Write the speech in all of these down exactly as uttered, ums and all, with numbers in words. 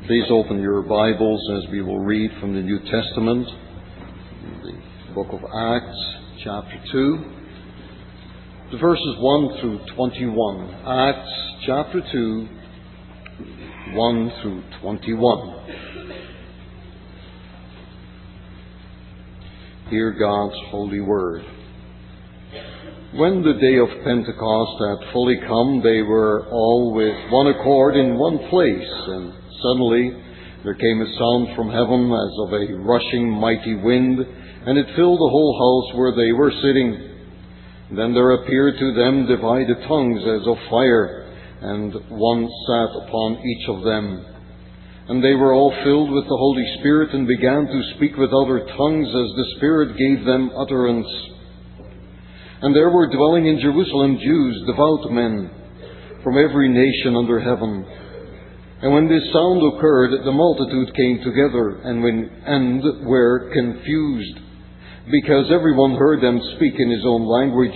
Please open your Bibles as we will read from the New Testament, the book of Acts, chapter two, the verses one through twenty-one. Acts, chapter two, one through twenty-one. Hear God's holy word. When the day of Pentecost had fully come, they were all with one accord in one place, and suddenly there came a sound from heaven as of a rushing mighty wind, and it filled the whole house where they were sitting. Then there appeared to them divided tongues as of fire, and one sat upon each of them. And they were all filled with the Holy Spirit, and began to speak with other tongues as the Spirit gave them utterance. And there were dwelling in Jerusalem Jews, devout men, from every nation under heaven. And when this sound occurred, the multitude came together and, when, and were confused, because everyone heard them speak in his own language.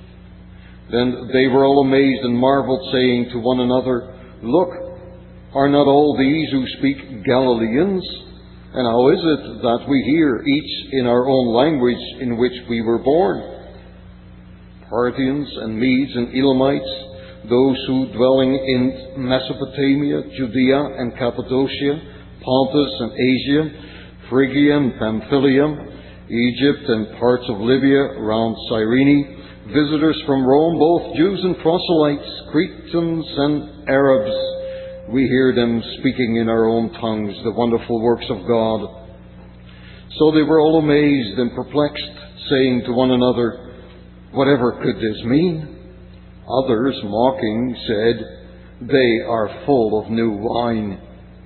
Then they were all amazed and marveled, saying to one another, "Look, are not all these who speak Galileans? And how is it that we hear each in our own language in which we were born? Parthians and Medes and Elamites, those who dwelling in Mesopotamia, Judea and Cappadocia, Pontus and Asia, Phrygia and Pamphylia, Egypt and parts of Libya around Cyrene, visitors from Rome, both Jews and proselytes, Cretans and Arabs, we hear them speaking in our own tongues the wonderful works of God." So they were all amazed and perplexed, saying to one another, "Whatever could this mean?" Others, mocking, said, "They are full of new wine."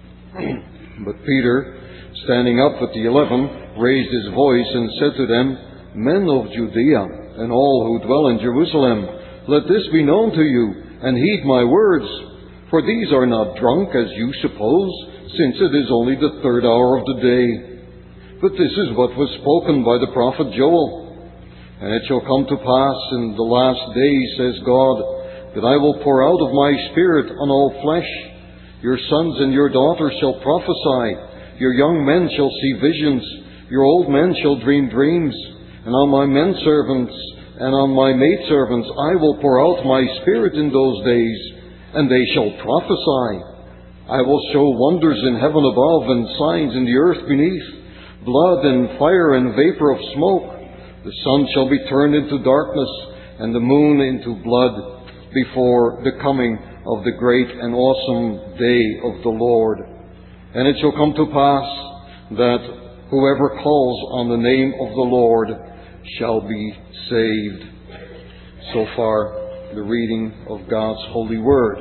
But Peter, standing up with the eleven, raised his voice and said to them, "Men of Judea, and all who dwell in Jerusalem, let this be known to you, and heed my words. For these are not drunk, as you suppose, since it is only the third hour of the day. But this is what was spoken by the prophet Joel. And it shall come to pass in the last days, says God, that I will pour out of my Spirit on all flesh. Your sons and your daughters shall prophesy. Your young men shall see visions. Your old men shall dream dreams. And on my men servants and on my maidservants I will pour out my Spirit in those days, and they shall prophesy. I will show wonders in heaven above and signs in the earth beneath, blood and fire and vapor of smoke. The sun shall be turned into darkness, and the moon into blood, before the coming of the great and awesome day of the Lord. And it shall come to pass that whoever calls on the name of the Lord shall be saved." So far, the reading of God's holy word.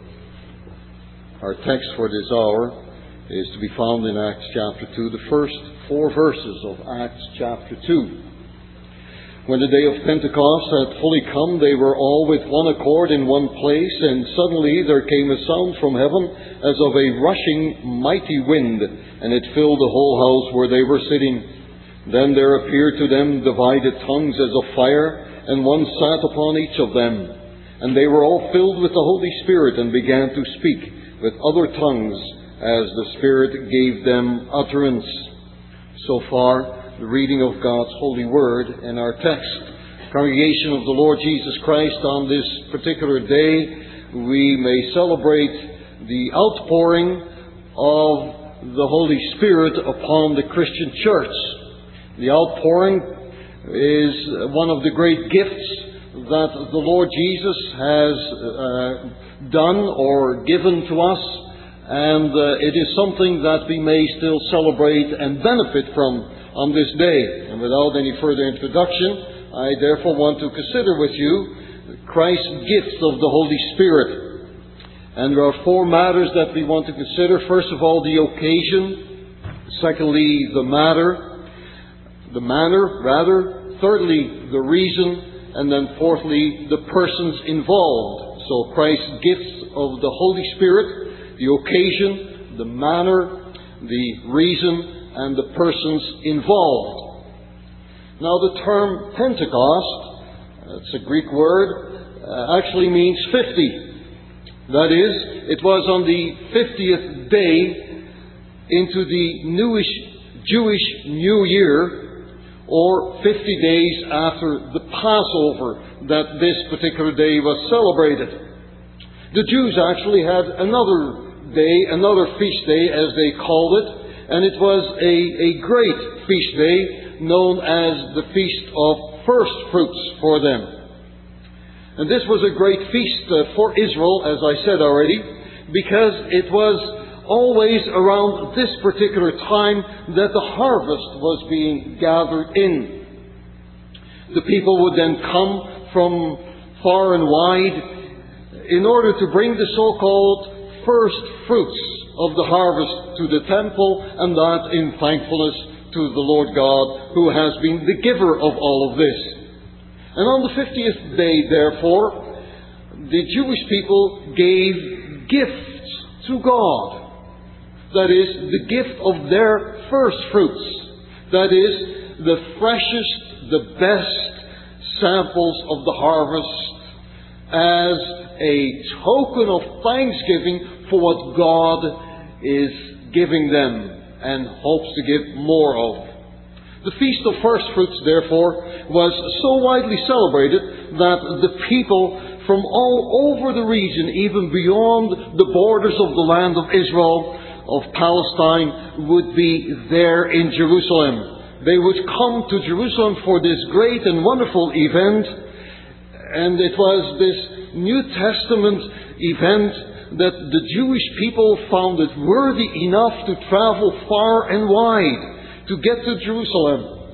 Our text for this hour is to be found in Acts chapter two, the first four verses of Acts chapter two. When the day of Pentecost had fully come, they were all with one accord in one place, and suddenly there came a sound from heaven as of a rushing mighty wind, and it filled the whole house where they were sitting. Then there appeared to them divided tongues as of fire, and one sat upon each of them. And they were all filled with the Holy Spirit, and began to speak with other tongues as the Spirit gave them utterance. So far, the reading of God's holy word in our text. Congregation of the Lord Jesus Christ, on this particular day, we may celebrate the outpouring of the Holy Spirit upon the Christian church. The outpouring is one of the great gifts that the Lord Jesus has uh, done or given to us, and uh, it is something that we may still celebrate and benefit from on this day. And without any further introduction, I therefore want to consider with you Christ's gift of the Holy Spirit. And there are four matters that we want to consider. First of all, the occasion. Secondly, the matter. The manner, rather. Thirdly, the reason. And then fourthly, the persons involved. So Christ's gifts of the Holy Spirit, the occasion, the manner, the reason, and the persons involved. Now, the term Pentecost, it's a Greek word, uh, actually means fifty. That is, it was on the fiftieth day into the newish Jewish New Year, or fifty days after the Passover that this particular day was celebrated. The Jews actually had another day, another feast day as they called it, and it was a, a great feast day known as the Feast of First Fruits for them. And this was a great feast uh, for Israel, as I said already, because it was always around this particular time that the harvest was being gathered in. The people would then come from far and wide in order to bring the so-called first fruits of the harvest to the temple, and that in thankfulness to the Lord God, who has been the giver of all of this. And on the fiftieth day, therefore, the Jewish people gave gifts to God. That is, the gift of their first fruits. That is, the freshest, the best samples of the harvest as a token of thanksgiving for what God is giving them and hopes to give more of. The Feast of First Fruits, therefore, was so widely celebrated that the people from all over the region, even beyond the borders of the land of Israel, of Palestine, would be there in Jerusalem. They would come to Jerusalem for this great and wonderful event, and it was this New Testament event that the Jewish people found it worthy enough to travel far and wide to get to Jerusalem.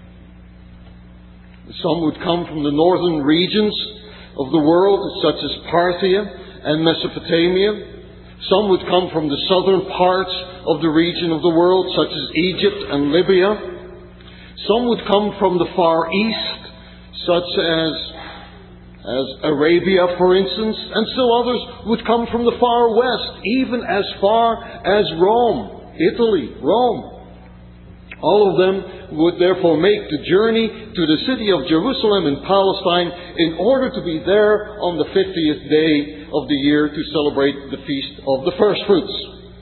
Some would come from the northern regions of the world, such as Parthia and Mesopotamia. Some would come from the southern parts of the region of the world, such as Egypt and Libya. Some would come from the Far East, such as, as Arabia, for instance. And still others would come from the Far West, even as far as Rome, Italy, Rome. All of them would therefore make the journey to the city of Jerusalem in Palestine in order to be there on the fiftieth day of the year to celebrate the Feast of the First Fruits.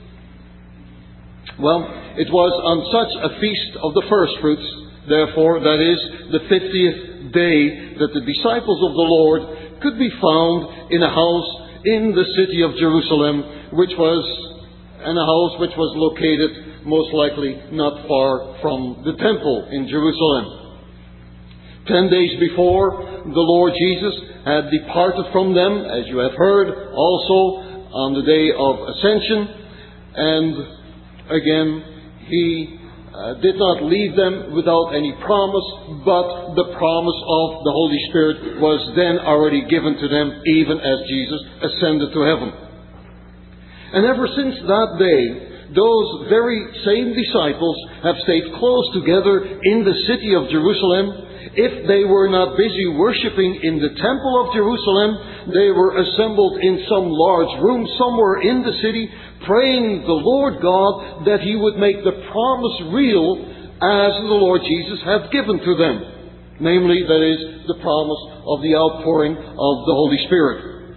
Well, it was on such a Feast of the First Fruits, therefore, that is, the fiftieth day, that the disciples of the Lord could be found in a house in the city of Jerusalem, which was in a house which was located most likely not far from the temple in Jerusalem. Ten days before, the Lord Jesus had departed from them, as you have heard, also on the day of Ascension. And again, He uh, did not leave them without any promise, but the promise of the Holy Spirit was then already given to them, even as Jesus ascended to heaven. And ever since that day, those very same disciples have stayed close together in the city of Jerusalem. If they were not busy worshiping in the temple of Jerusalem, they were assembled in some large room somewhere in the city, praying the Lord God that He would make the promise real as the Lord Jesus had given to them. Namely, that is, the promise of the outpouring of the Holy Spirit.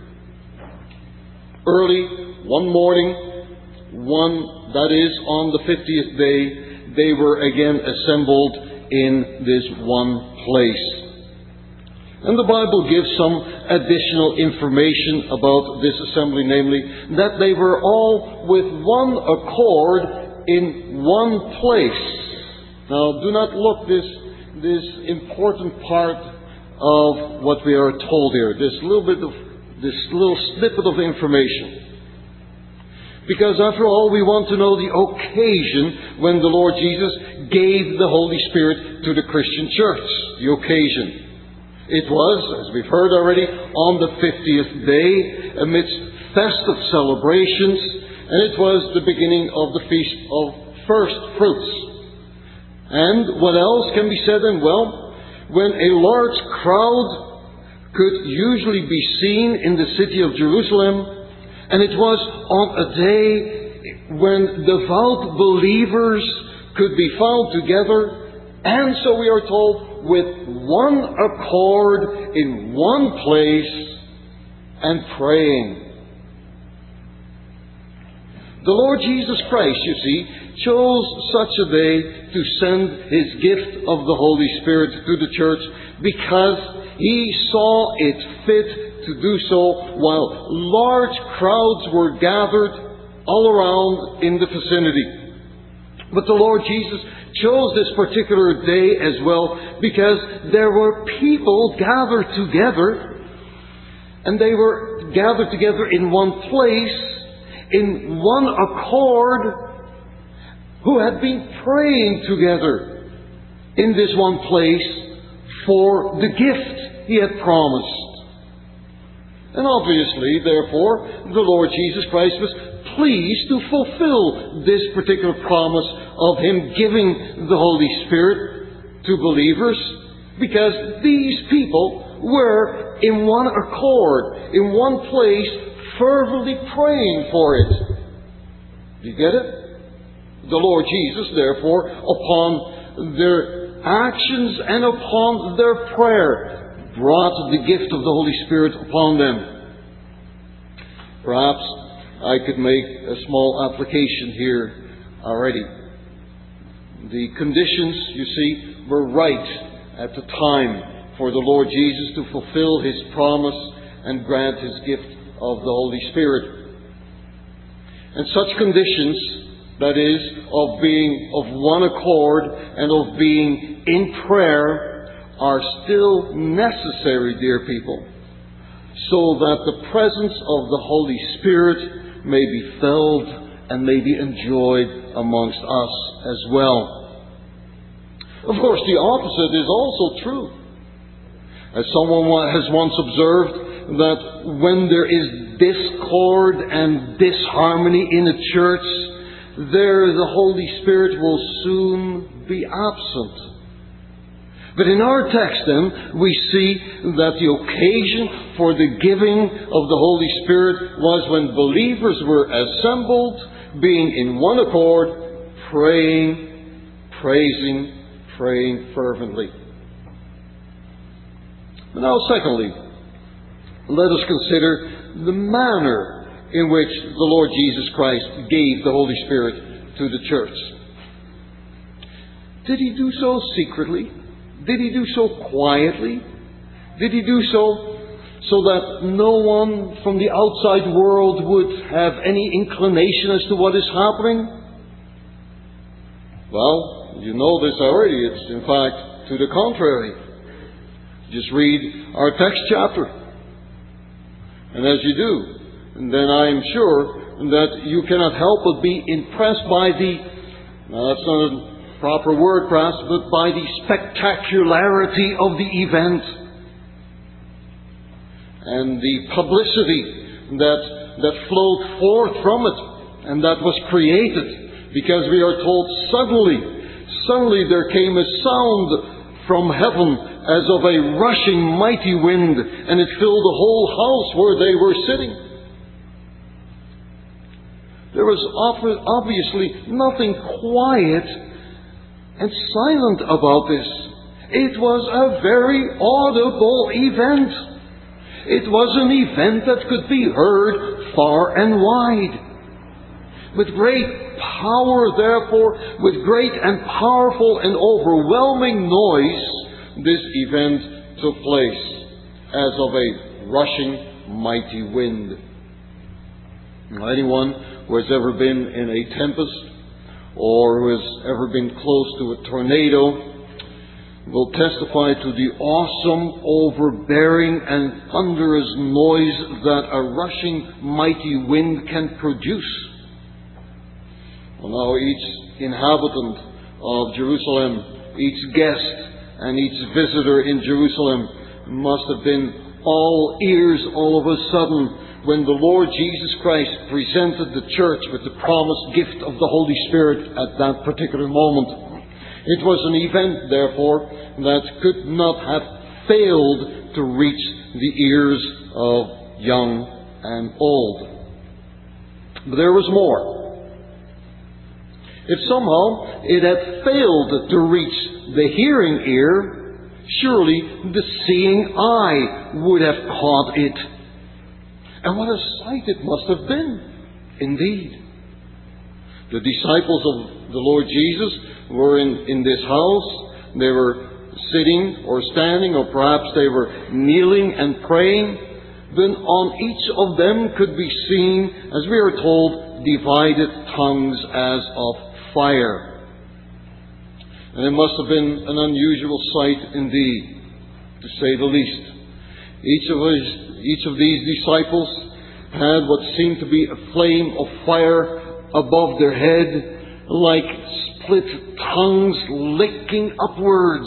Early one morning, one that is on the fiftieth day, they were again assembled in this one place. And the Bible gives some additional information about this assembly, namely that they were all with one accord in one place. Now, do not look this this important part of what we are told here, this little bit of this little snippet of information. Because after all, we want to know the occasion when the Lord Jesus gave the Holy Spirit to the Christian church. The occasion. It was, as we've heard already, on the fiftieth day, amidst festive celebrations, and it was the beginning of the Feast of First Fruits. And what else can be said then? Well, when a large crowd could usually be seen in the city of Jerusalem, and it was on a day when devout believers could be found together, and so we are told, with one accord in one place and praying. The Lord Jesus Christ, you see, chose such a day to send His gift of the Holy Spirit to the church because He saw it fit to do so while large crowds were gathered all around in the vicinity. But the Lord Jesus chose this particular day as well because there were people gathered together, and they were gathered together in one place, in one accord, who had been praying together in this one place for the gift He had promised. And obviously, therefore, the Lord Jesus Christ was pleased to fulfill this particular promise of Him giving the Holy Spirit to believers, because these people were in one accord, in one place, fervently praying for it. Do you get it? The Lord Jesus, therefore, upon their actions and upon their prayer, brought the gift of the Holy Spirit upon them. Perhaps I could make a small application here already. The conditions, you see, were right at the time for the Lord Jesus to fulfill His promise and grant His gift of the Holy Spirit. And such conditions, that is, of being of one accord and of being in prayer, are still necessary, dear people, so that the presence of the Holy Spirit may be felt and may be enjoyed amongst us as well. Of course, the opposite is also true. As someone has once observed, that when there is discord and disharmony in a church, there the Holy Spirit will soon be absent. But in our text then, we see that the occasion for the giving of the Holy Spirit was when believers were assembled, being in one accord, praying, praising, praying fervently. Now, secondly, let us consider the manner in which the Lord Jesus Christ gave the Holy Spirit to the church. Did He do so secretly? Did He do so quietly? Did He do so so that no one from the outside world would have any inclination as to what is happening? Well, you know this already. It's in fact to the contrary. Just read our text chapter. And as you do, then I am sure that you cannot help but be impressed by the, now that's not a proper word perhaps, but by the spectacularity of the event and the publicity that, that flowed forth from it and that was created, because we are told suddenly, suddenly there came a sound from heaven as of a rushing mighty wind, and it filled the whole house where they were sitting. There was obviously nothing quiet and silent about this. It was a very audible event. It was an event that could be heard far and wide. With great power, therefore, with great and powerful and overwhelming noise, this event took place as of a rushing mighty wind. Now, anyone who has ever been in a tempest or who has ever been close to a tornado will testify to the awesome, overbearing and thunderous noise that a rushing mighty wind can produce. Well, now each inhabitant of Jerusalem, each guest and each visitor in Jerusalem must have been all ears all of a sudden when the Lord Jesus Christ presented the church with the promised gift of the Holy Spirit at that particular moment. It was an event, therefore, that could not have failed to reach the ears of young and old. But there was more. If somehow it had failed to reach the hearing ear, surely the seeing eye would have caught it. And what a sight it must have been, indeed. The disciples of the Lord Jesus were in, in this house. They were sitting or standing, or perhaps they were kneeling and praying. Then on each of them could be seen, as we are told, divided tongues as of fire. And it must have been an unusual sight indeed, to say the least. Each of, his, each of these disciples had what seemed to be a flame of fire above their head, like split tongues licking upwards.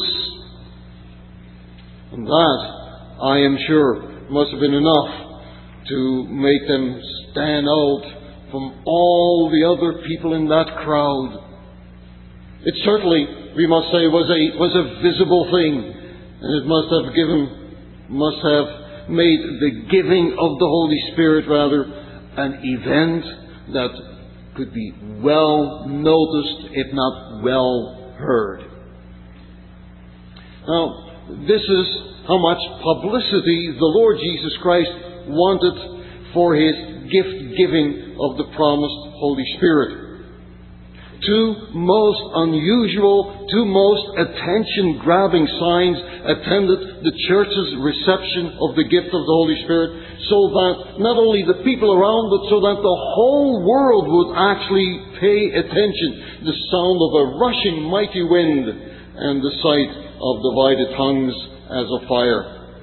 And that, I am sure, must have been enough to make them stand out from all the other people in that crowd. It certainly, we must say, was a was a visible thing, and it must have given, must have made the giving of the Holy Spirit rather an event that could be well noticed, if not well heard. Now, this is how much publicity the Lord Jesus Christ wanted for His gift-giving of the promised Holy Spirit. Two most unusual, two most attention-grabbing signs attended the church's reception of the gift of the Holy Spirit, so that not only the people around, but so that the whole world would actually pay attention. The sound of a rushing mighty wind and the sight of divided tongues as of fire.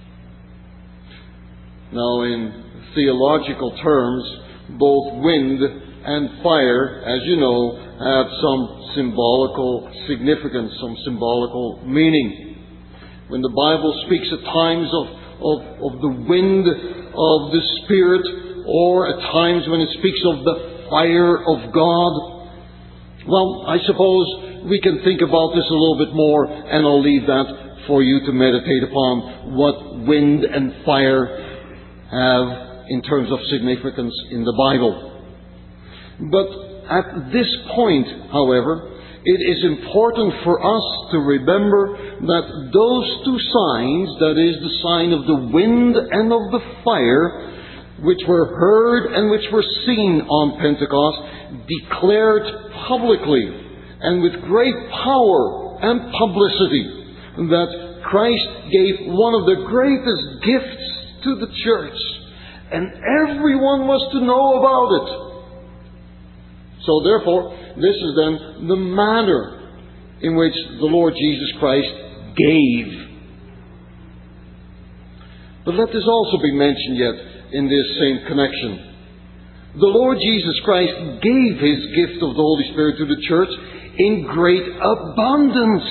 Now, in theological terms, both wind and fire, as you know, have some symbolical significance, some symbolical meaning. When the Bible speaks at times of, of, of the wind of the Spirit, or at times when it speaks of the fire of God, well, I suppose we can think about this a little bit more, and I'll leave that for you to meditate upon, what wind and fire have in terms of significance in the Bible. But at this point, however, it is important for us to remember that those two signs, that is, the sign of the wind and of the fire, which were heard and which were seen on Pentecost, declared publicly and with great power and publicity that Christ gave one of the greatest gifts to the church, and everyone was to know about it. So therefore, this is then the manner in which the Lord Jesus Christ gave. But let this also be mentioned yet in this same connection. The Lord Jesus Christ gave His gift of the Holy Spirit to the church in great abundance.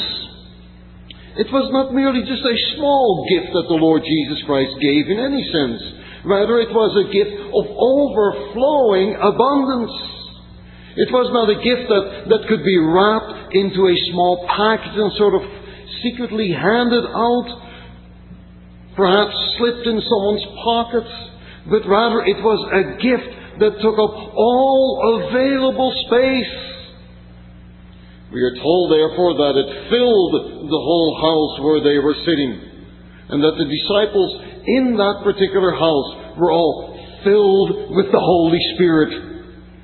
It was not merely just a small gift that the Lord Jesus Christ gave in any sense. Rather, it was a gift of overflowing abundance. It was not a gift that, that could be wrapped into a small package and sort of secretly handed out, perhaps slipped in someone's pockets, but rather it was a gift that took up all available space. We are told, therefore, that it filled the whole house where they were sitting, and that the disciples in that particular house were all filled with the Holy Spirit.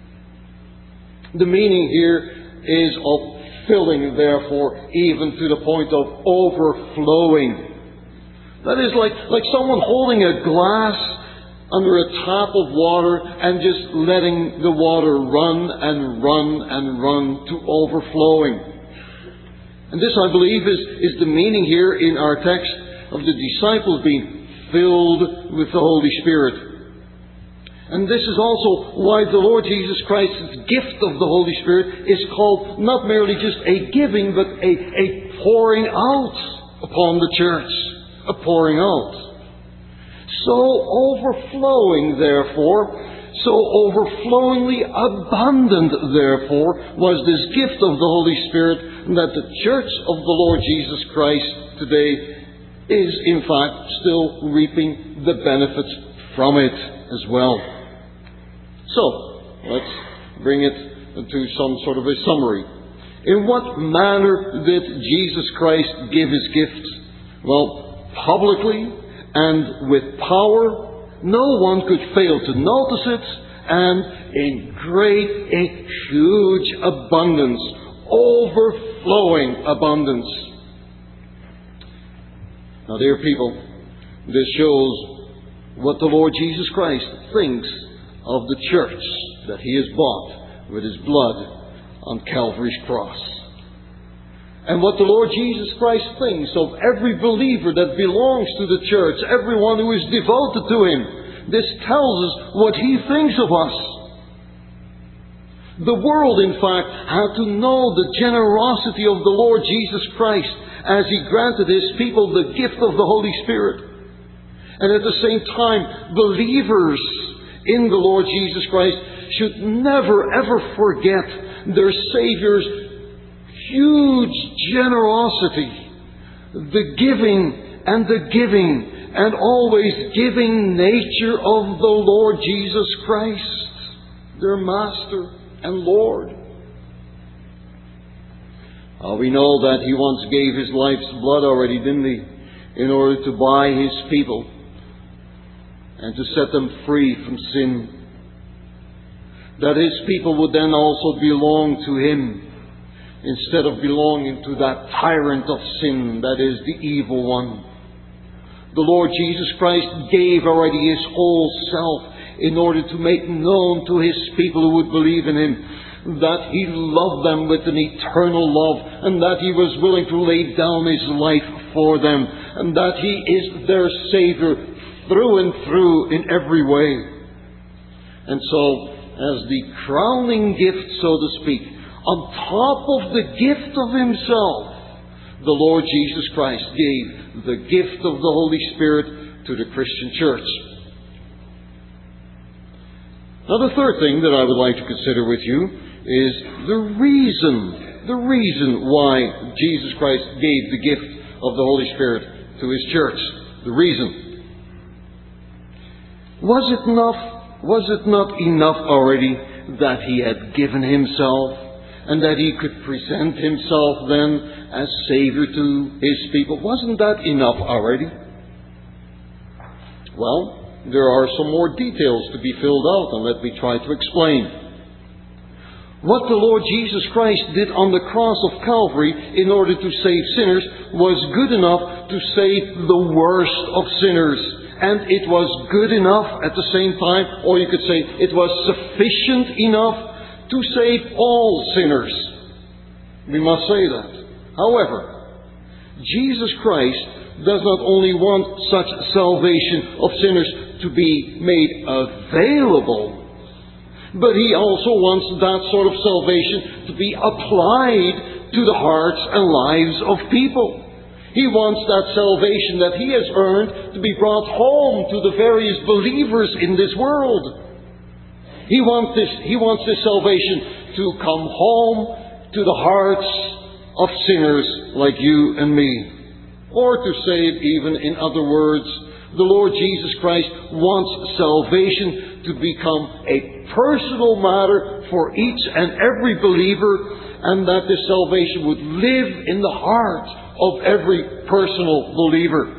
The meaning here is of filling, therefore, even to the point of overflowing. That is like, like someone holding a glass under a tap of water and just letting the water run and run and run to overflowing. And this, I believe, is, is the meaning here in our text of the disciples being filled with the Holy Spirit. And this is also why the Lord Jesus Christ's gift of the Holy Spirit is called not merely just a giving, but a, a pouring out upon the church. A pouring out. So overflowing, therefore, so overflowingly abundant, therefore, was this gift of the Holy Spirit that the church of the Lord Jesus Christ today is, in fact, still reaping the benefits from it as well. So, let's bring it to some sort of a summary. In what manner did Jesus Christ give His gifts? Well, publicly and with power. No one could fail to notice it, and in great, in huge abundance, overflowing abundance. Now, dear people, this shows what the Lord Jesus Christ thinks of the church that He has bought with His blood on Calvary's cross. And what the Lord Jesus Christ thinks of every believer that belongs to the church, everyone who is devoted to Him. This tells us what He thinks of us. The world, in fact, had to know the generosity of the Lord Jesus Christ as He granted His people the gift of the Holy Spirit. And at the same time, believers in the Lord Jesus Christ should never ever forget their Savior's huge generosity, the giving and the giving and always giving nature of the Lord Jesus Christ, their Master and Lord. Uh, we know that He once gave His life's blood already, didn't He? In order to buy His people and to set them free from sin. That His people would then also belong to Him, instead of belonging to that tyrant of sin, that is, the evil one. The Lord Jesus Christ gave already His whole self in order to make known to His people who would believe in Him that He loved them with an eternal love, and that He was willing to lay down His life for them, and that He is their Savior through and through in every way. And so, as the crowning gift, so to speak, on top of the gift of Himself, the Lord Jesus Christ gave the gift of the Holy Spirit to the Christian church. Now, the third thing that I would like to consider with you is the reason, the reason why Jesus Christ gave the gift of the Holy Spirit to His church. The reason. Was it enough, was it not enough already that He had given Himself, and that He could present Himself then as Savior to His people? Wasn't that enough already? Well, there are some more details to be filled out, and let me try to explain. What the Lord Jesus Christ did on the cross of Calvary in order to save sinners was good enough to save the worst of sinners. And it was good enough at the same time, or you could say it was sufficient enough to save all sinners. We must say that. However, Jesus Christ does not only want such salvation of sinners to be made available, but He also wants that sort of salvation to be applied to the hearts and lives of people. He wants that salvation that He has earned to be brought home to the various believers in this world. He wants this, he wants this salvation to come home to the hearts of sinners like you and me. Or to say it even in other words, the Lord Jesus Christ wants salvation to become a personal matter for each and every believer, and that this salvation would live in the heart of every personal believer.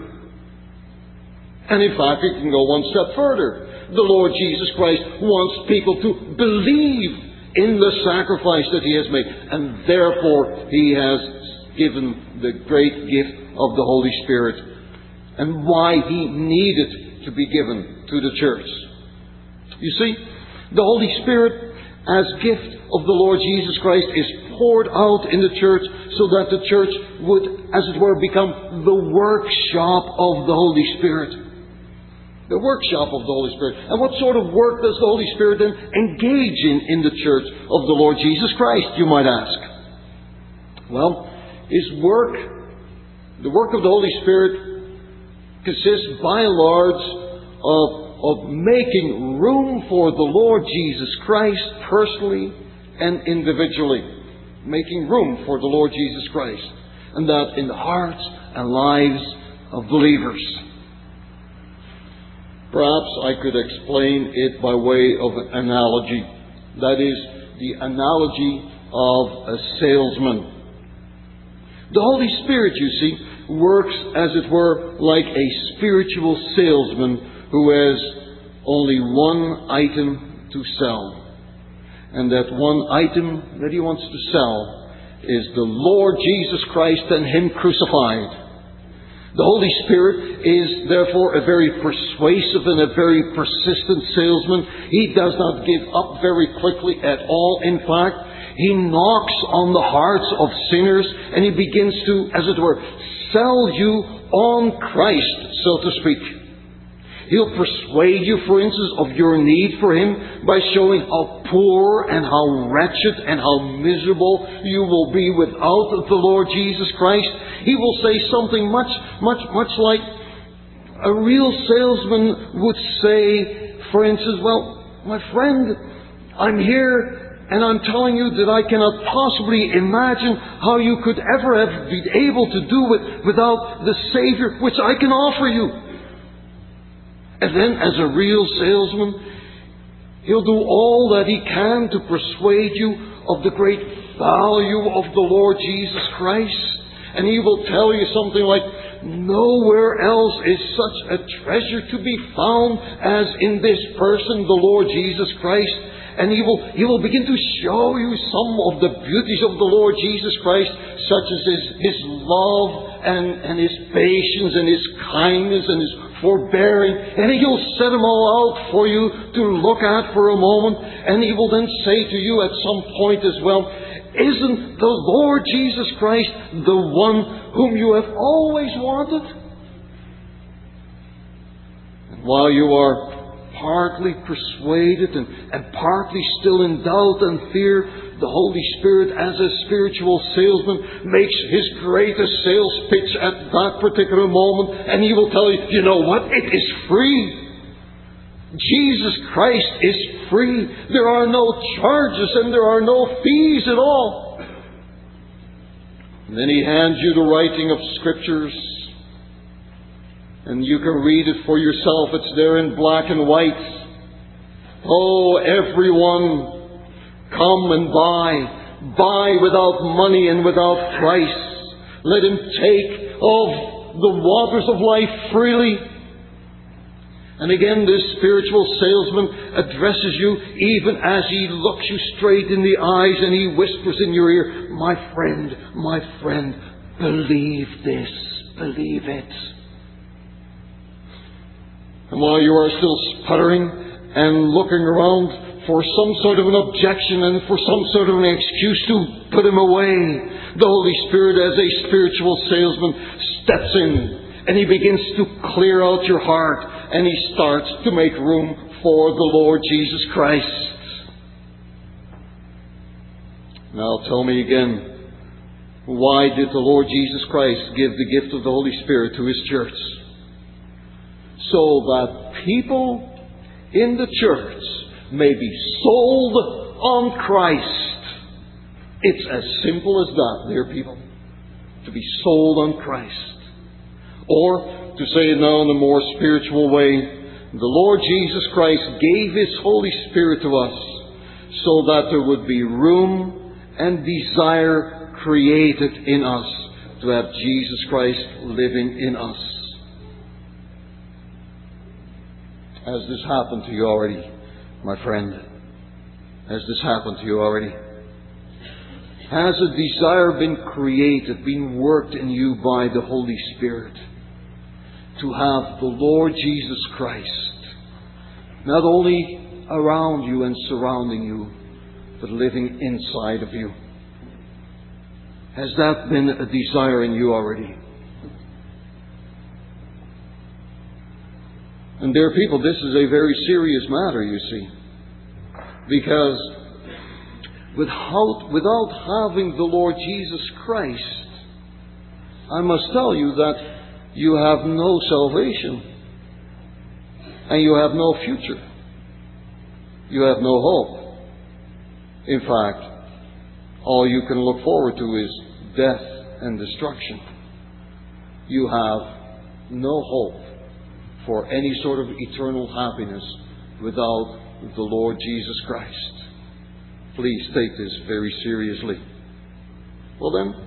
And in fact, it can go one step further. The Lord Jesus Christ wants people to believe in the sacrifice that He has made, and therefore He has given the great gift of the Holy Spirit, and why He needed to be given to the church. You see, the Holy Spirit as gift of the Lord Jesus Christ is poured out in the church so that the church would, as it were, become the workshop of the Holy Spirit. The workshop of the Holy Spirit. And what sort of work does the Holy Spirit then engage in in the church of the Lord Jesus Christ, you might ask? Well, His work, the work of the Holy Spirit, consists by and large of, of making room for the Lord Jesus Christ personally and individually. Making room for the Lord Jesus Christ. And that in the hearts and lives of believers. Perhaps I could explain it by way of an analogy. That is, the analogy of a salesman. The Holy Spirit, you see, works, as it were, like a spiritual salesman who has only one item to sell. And that one item that he wants to sell is the Lord Jesus Christ and Him crucified. The Holy Spirit is therefore a very persuasive and a very persistent salesman. He does not give up very quickly at all. In fact, He knocks on the hearts of sinners and He begins to, as it were, sell you on Christ, so to speak. He'll persuade you, for instance, of your need for Him by showing how poor and how wretched and how miserable you will be without the Lord Jesus Christ. He will say something much, much, much like a real salesman would say, for instance, well, my friend, I'm here and I'm telling you that I cannot possibly imagine how you could ever have been able to do it without the Savior which I can offer you. And then, as a real salesman, he'll do all that he can to persuade you of the great value of the Lord Jesus Christ. And he will tell you something like, nowhere else is such a treasure to be found as in this person, the Lord Jesus Christ. And he will, he will begin to show you some of the beauties of the Lord Jesus Christ, such as His, his love and, and His patience and His kindness and His forbearing. And He'll set them all out for you to look at for a moment. And He will then say to you at some point as well, isn't the Lord Jesus Christ the one whom you have always wanted? And while you are partly persuaded and, and partly still in doubt and fear, the Holy Spirit, as a spiritual salesman, makes his greatest sales pitch at that particular moment, and he will tell you, you know what? It is free. Jesus Christ is free. There are no charges and there are no fees at all. And then he hands you the writing of Scriptures, and you can read it for yourself. It's there in black and white. Oh, everyone, come and buy. Buy without money and without price. Let him take of the waters of life freely. And again, this spiritual salesman addresses you even as he looks you straight in the eyes and he whispers in your ear, my friend, my friend, believe this, believe it. And while you are still sputtering and looking around for some sort of an objection and for some sort of an excuse to put him away, the Holy Spirit, as a spiritual salesman, steps in and He begins to clear out your heart and He starts to make room for the Lord Jesus Christ. Now tell me again, why did the Lord Jesus Christ give the gift of the Holy Spirit to His church? So that people in the church may be sold on Christ. It's as simple as that, dear people. To be sold on Christ. Or, to say it now in a more spiritual way, the Lord Jesus Christ gave His Holy Spirit to us so that there would be room and desire created in us to have Jesus Christ living in us. Has this happened to you already, my friend? Has this happened to you already? Has a desire been created, been worked in you by the Holy Spirit to have the Lord Jesus Christ not only around you and surrounding you, but living inside of you? Has that been a desire in you already? And dear people, this is a very serious matter, you see. Because without, without having the Lord Jesus Christ, I must tell you that you have no salvation. And you have no future. You have no hope. In fact, all you can look forward to is death and destruction. You have no hope for any sort of eternal happiness without the Lord Jesus Christ. Please take this very seriously. Well then,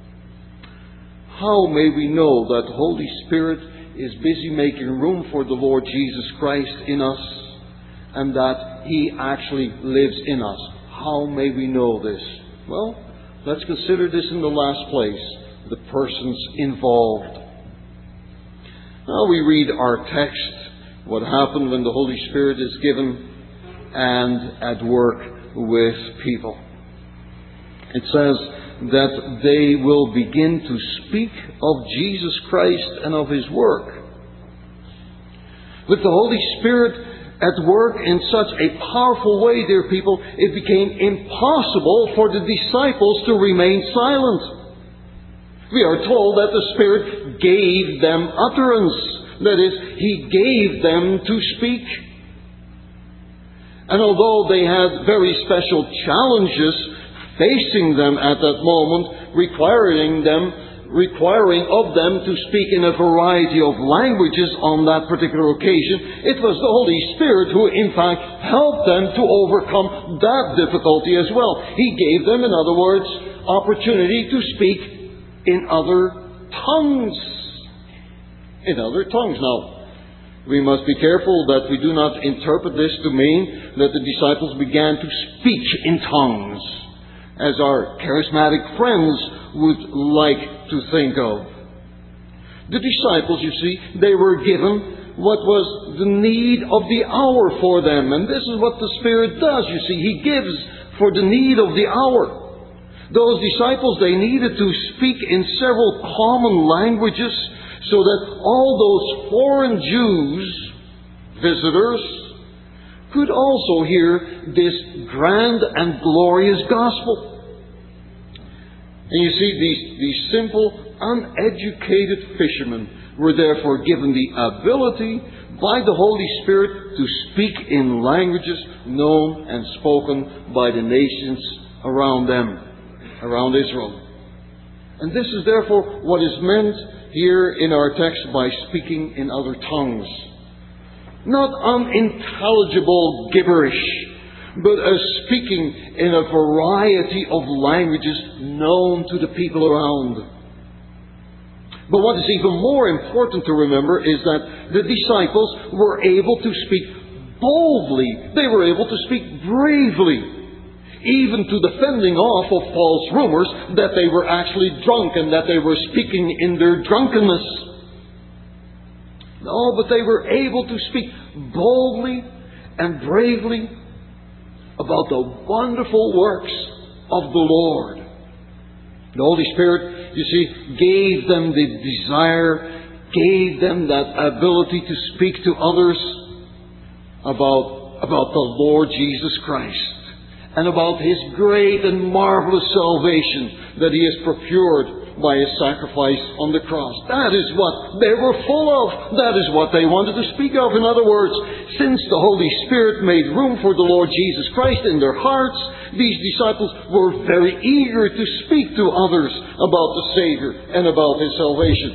how may we know that the Holy Spirit is busy making room for the Lord Jesus Christ in us, and that He actually lives in us. How may we know this? Well, let's consider this in the last place, the persons involved. Now we read our text, what happened when the Holy Spirit is given and at work with people. It says that they will begin to speak of Jesus Christ and of His work. With the Holy Spirit at work in such a powerful way, dear people, it became impossible for the disciples to remain silent. We are told that the Spirit gave them utterance. That is, He gave them to speak. And although they had very special challenges facing them at that moment, requiring them requiring of them to speak in a variety of languages on that particular occasion, it was the Holy Spirit who in fact helped them to overcome that difficulty as well. He gave them, in other words, opportunity to speak in other tongues. In other tongues. Now, we must be careful that we do not interpret this to mean that the disciples began to speak in tongues, as our charismatic friends would like to think of. The disciples, you see, they were given what was the need of the hour for them. And this is what the Spirit does, you see. He gives for the need of the hour. Those disciples, they needed to speak in several common languages so that all those foreign Jews, visitors, could also hear this grand and glorious gospel. And you see, these, these simple, uneducated fishermen were therefore given the ability by the Holy Spirit to speak in languages known and spoken by the nations around them, around Israel. And this is therefore what is meant here in our text by speaking in other tongues. Not unintelligible gibberish, but as speaking in a variety of languages known to the people around. But what is even more important to remember is that the disciples were able to speak boldly. They were able to speak bravely, even to the fending off of false rumors that they were actually drunk and that they were speaking in their drunkenness. No, but they were able to speak boldly and bravely about the wonderful works of the Lord. The Holy Spirit, you see, gave them the desire, gave them that ability to speak to others about, about the Lord Jesus Christ and about His great and marvelous salvation that He has procured by His sacrifice on the cross. That is what they were full of. That is what they wanted to speak of. In other words, since the Holy Spirit made room for the Lord Jesus Christ in their hearts, these disciples were very eager to speak to others about the Savior and about His salvation.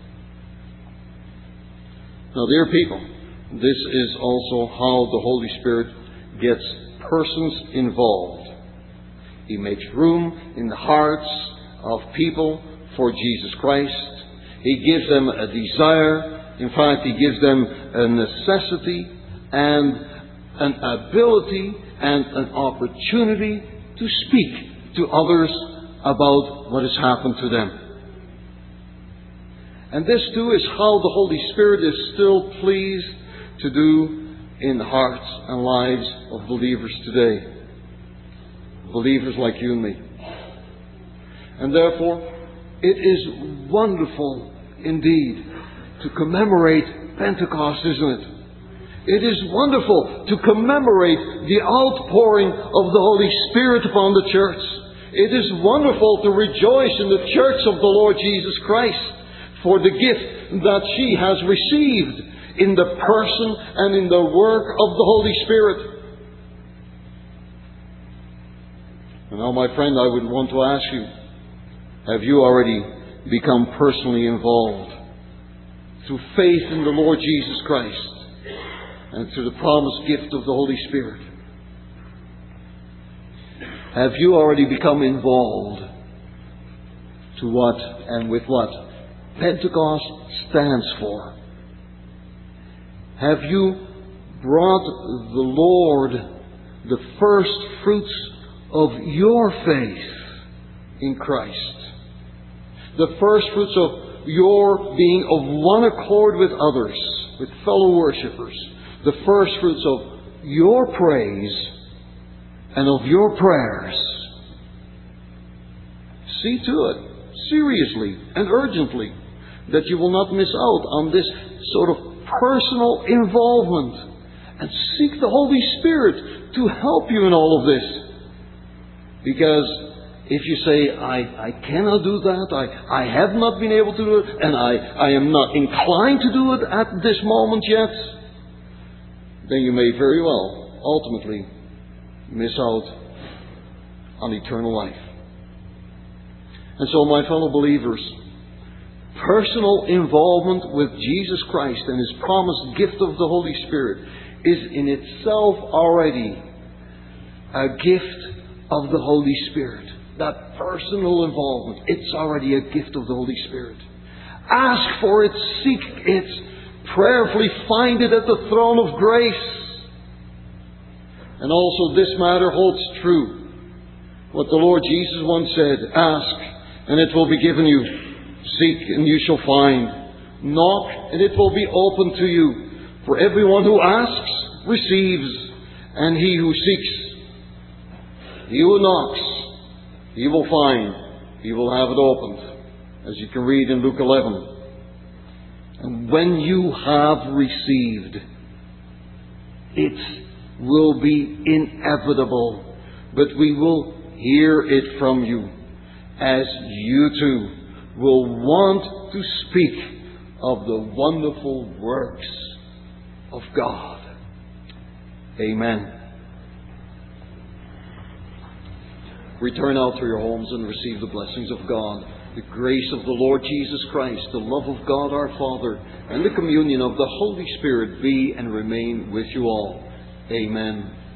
Now, dear people, this is also how the Holy Spirit gets persons involved. He makes room in the hearts of people for Jesus Christ. He gives them a desire. In fact, He gives them a necessity and an ability and an opportunity to speak to others about what has happened to them. And this too is how the Holy Spirit is still pleased to do in the hearts and lives of believers today. Believers like you and me. And therefore, it is wonderful indeed to commemorate Pentecost, isn't it? It is wonderful to commemorate the outpouring of the Holy Spirit upon the church. It is wonderful to rejoice in the church of the Lord Jesus Christ for the gift that she has received in the person and in the work of the Holy Spirit. And now, my friend, I would want to ask you, have you already become personally involved through faith in the Lord Jesus Christ and through the promised gift of the Holy Spirit? Have you already become involved to what and with what Pentecost stands for? Have you brought the Lord the first fruits of your faith in Christ. The first fruits of your being of one accord with others, with fellow worshippers. The first fruits of your praise and of your prayers. See to it, seriously and urgently, that you will not miss out on this sort of personal involvement. And seek the Holy Spirit to help you in all of this. Because if you say, I, I cannot do that, I, I have not been able to do it, and I, I am not inclined to do it at this moment yet, then you may very well, ultimately, miss out on eternal life. And so, my fellow believers, personal involvement with Jesus Christ and His promised gift of the Holy Spirit is in itself already a gift of the Holy Spirit. That personal involvement, it's already a gift of the Holy Spirit. Ask for it, seek it, prayerfully find it at the throne of grace. And also this matter holds true. What the Lord Jesus once said, ask and it will be given you. Seek and you shall find. Knock and it will be opened to you. For everyone who asks, receives. And he who seeks, he who knocks, he will find. He will have it opened. As you can read in Luke eleven. And when you have received, it will be inevitable. But we will hear it from you. As you too will want to speak of the wonderful works of God. Amen. Return now to your homes and receive the blessings of God. The grace of the Lord Jesus Christ, the love of God our Father, and the communion of the Holy Spirit be and remain with you all. Amen.